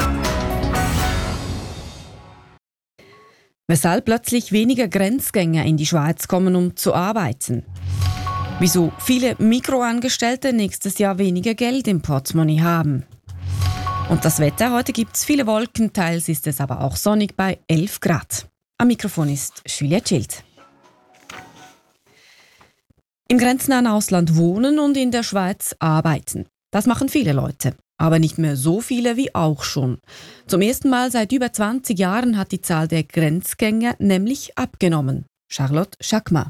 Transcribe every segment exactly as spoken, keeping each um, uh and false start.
Weshalb plötzlich weniger Grenzgänger in die Schweiz kommen, um zu arbeiten? Wieso viele Mikroangestellte nächstes Jahr weniger Geld im Portemonnaie haben? Und das Wetter, heute gibt es viele Wolken, teils ist es aber auch sonnig bei elf Grad. Am Mikrofon ist Juliette Schild. Im grenznahen Ausland wohnen und in der Schweiz arbeiten. Das machen viele Leute. Aber nicht mehr so viele wie auch schon. Zum ersten Mal seit über zwanzig Jahren hat die Zahl der Grenzgänger nämlich abgenommen. Charlotte Schackma.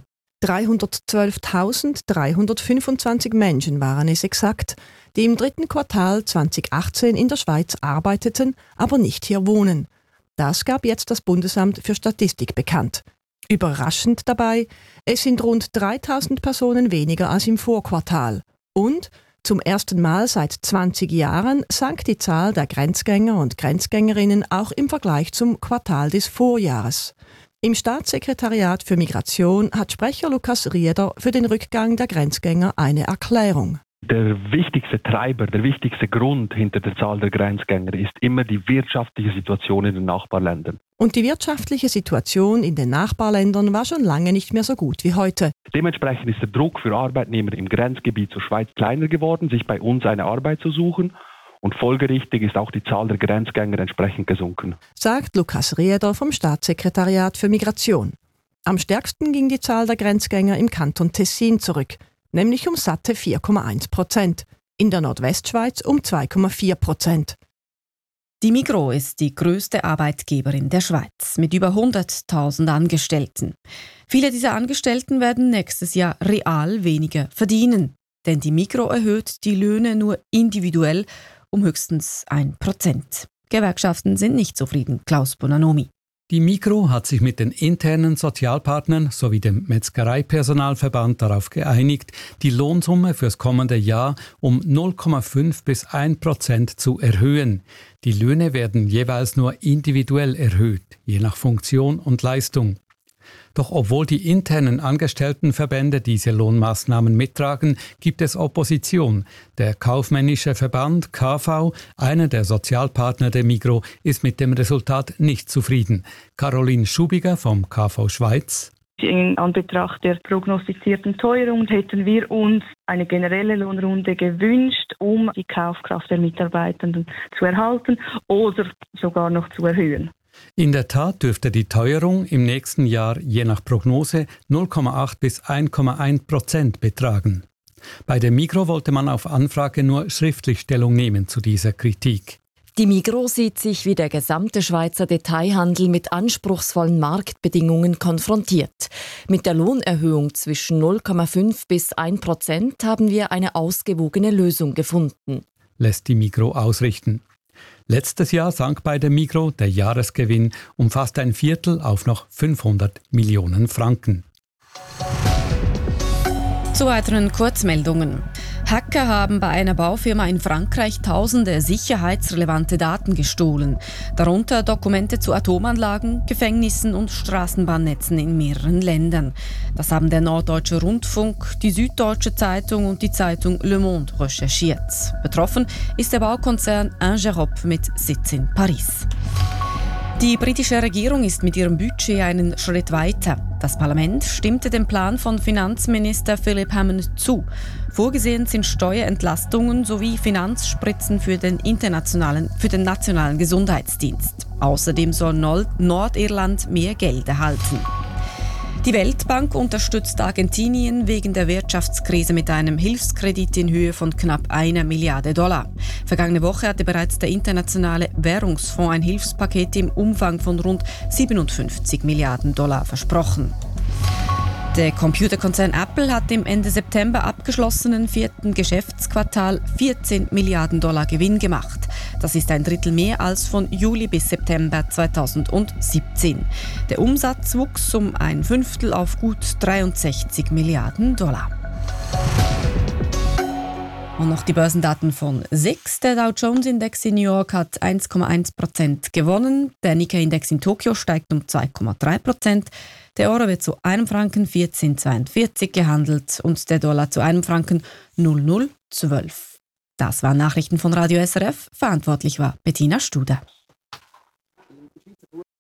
dreihundertzwölftausenddreihundertfünfundzwanzig Menschen waren es exakt, die im dritten Quartal zweitausendachtzehn in der Schweiz arbeiteten, aber nicht hier wohnen. Das gab jetzt das Bundesamt für Statistik bekannt. Überraschend dabei, es sind rund dreitausend Personen weniger als im Vorquartal. Und zum ersten Mal seit zwanzig Jahren sank die Zahl der Grenzgänger und Grenzgängerinnen auch im Vergleich zum Quartal des Vorjahres. Im Staatssekretariat für Migration hat Sprecher Lukas Rieder für den Rückgang der Grenzgänger eine Erklärung. Der wichtigste Treiber, der wichtigste Grund hinter der Zahl der Grenzgänger ist immer die wirtschaftliche Situation in den Nachbarländern. Und die wirtschaftliche Situation in den Nachbarländern war schon lange nicht mehr so gut wie heute. Dementsprechend ist der Druck für Arbeitnehmer im Grenzgebiet zur Schweiz kleiner geworden, sich bei uns eine Arbeit zu suchen. Und folgerichtig ist auch die Zahl der Grenzgänger entsprechend gesunken. Sagt Lukas Rieder vom Staatssekretariat für Migration. Am stärksten ging die Zahl der Grenzgänger im Kanton Tessin zurück, nämlich um satte vier Komma eins Prozent, in der Nordwestschweiz um zwei Komma vier Prozent. Die Migros ist die grösste Arbeitgeberin der Schweiz mit über hunderttausend Angestellten. Viele dieser Angestellten werden nächstes Jahr real weniger verdienen, denn die Migros erhöht die Löhne nur individuell um höchstens ein Prozent. Gewerkschaften sind nicht zufrieden, Klaus Bonanomi. Die Migros hat sich mit den internen Sozialpartnern sowie dem Metzgereipersonalverband darauf geeinigt, die Lohnsumme fürs kommende Jahr um null Komma fünf bis ein Prozent zu erhöhen. Die Löhne werden jeweils nur individuell erhöht, je nach Funktion und Leistung. Doch obwohl die internen Angestelltenverbände diese Lohnmaßnahmen mittragen, gibt es Opposition. Der kaufmännische Verband K V, einer der Sozialpartner der Migros, ist mit dem Resultat nicht zufrieden. Caroline Schubiger vom K V Schweiz. In Anbetracht der prognostizierten Teuerung hätten wir uns eine generelle Lohnrunde gewünscht, um die Kaufkraft der Mitarbeitenden zu erhalten oder sogar noch zu erhöhen. In der Tat dürfte die Teuerung im nächsten Jahr je nach Prognose null Komma acht bis ein Komma eins Prozent betragen. Bei der Migros wollte man auf Anfrage nur schriftlich Stellung nehmen zu dieser Kritik. Die Migros sieht sich wie der gesamte Schweizer Detailhandel mit anspruchsvollen Marktbedingungen konfrontiert. Mit der Lohnerhöhung zwischen null Komma fünf bis ein Prozent haben wir eine ausgewogene Lösung gefunden, lässt die Migros ausrichten. Letztes Jahr sank bei der Migros der Jahresgewinn um fast ein Viertel auf noch fünfhundert Millionen Franken. Zu weiteren Kurzmeldungen. Hacker haben bei einer Baufirma in Frankreich tausende sicherheitsrelevante Daten gestohlen, darunter Dokumente zu Atomanlagen, Gefängnissen und Straßenbahnnetzen in mehreren Ländern. Das haben der Norddeutsche Rundfunk, die Süddeutsche Zeitung und die Zeitung Le Monde recherchiert. Betroffen ist der Baukonzern Ingerop mit Sitz in Paris. Die britische Regierung ist mit ihrem Budget einen Schritt weiter. Das Parlament stimmte dem Plan von Finanzminister Philip Hammond zu. Vorgesehen sind Steuerentlastungen sowie Finanzspritzen für den internationalen, für den nationalen Gesundheitsdienst. Außerdem soll Nordirland mehr Geld erhalten. Die Weltbank unterstützt Argentinien wegen der Wirtschaftskrise mit einem Hilfskredit in Höhe von knapp einer Milliarde Dollar. Vergangene Woche hatte bereits der Internationale Währungsfonds ein Hilfspaket im Umfang von rund siebenundfünfzig Milliarden Dollar versprochen. Der Computerkonzern Apple hat im Ende September abgeschlossenen vierten Geschäftsquartal vierzehn Milliarden Dollar Gewinn gemacht. Das ist ein Drittel mehr als von Juli bis September zweitausendsiebzehn. Der Umsatz wuchs um ein Fünftel auf gut dreiundsechzig Milliarden Dollar. Und noch die Börsendaten von S I X. Der Dow Jones Index in New York hat eins Komma eins Prozent gewonnen. Der Nikkei-Index in Tokio steigt um zwei Komma drei Prozent. Der Euro wird zu einem Franken vierzehn Komma zweiundvierzig gehandelt und der Dollar zu einem Franken null Komma null zwölf. Das waren Nachrichten von Radio S R F. Verantwortlich war Bettina Studer.